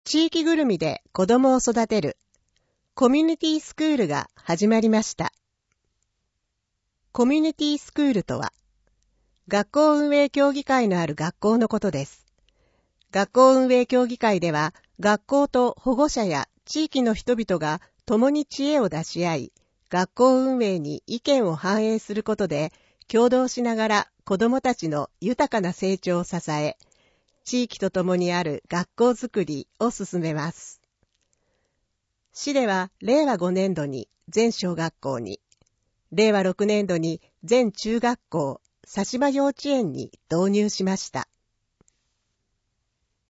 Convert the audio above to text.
地域ぐるみで子供を育てるコミュニティスクールが始まりました。コミュニティスクールとは、学校運営協議会のある学校のことです。学校運営協議会では、学校と保護者や地域の人々が共に知恵を出し合い、学校運営に意見を反映することで、協働しながら子どもたちの豊かな成長を支え、地域と共にある学校づくりを進めます。市では令和5年度に全小学校に、令和6年度に全中学校、佐島幼稚園に導入しました。